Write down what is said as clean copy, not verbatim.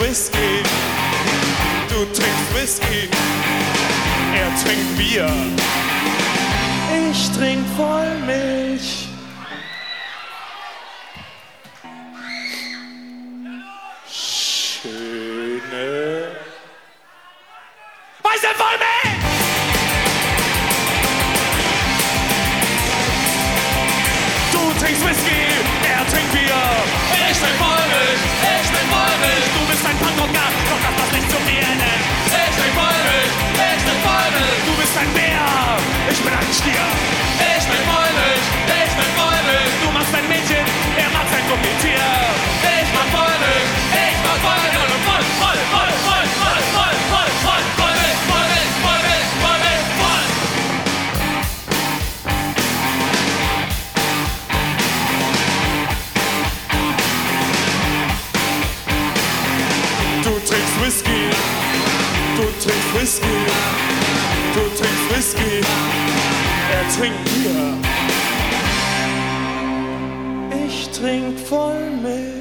Whisky, du trinkst Whisky, er trinkt Bier, ich trink Vollmilch. Schöne weiße Vollmilch! Du trinkst Whisky, er trinkt Bier. Ich bin Vollmilch, ich bin Vollmilch. Du bist ein Punkrocker, doch das passt nicht zu mir, ne? Ich bin Vollmilch, ich bin Vollmilch. Du bist ein Bär, ich bin ein Stier. Ich bin Vollmilch, ich bin Vollmilch. Du machst ein Mädchen, er macht sein Gummitier. Ich mach Vollmilch, ich mach Vollmilch. Voll, voll, voll, voll, voll, voll, voll, voll, Vollmilch, Vollmilch, Vollmilch, Vollmilch, voll. Du trinkst Whisky, du trinkst Whisky, du trinkst Whisky, er trinkt Bier. Ich trink Vollmilch.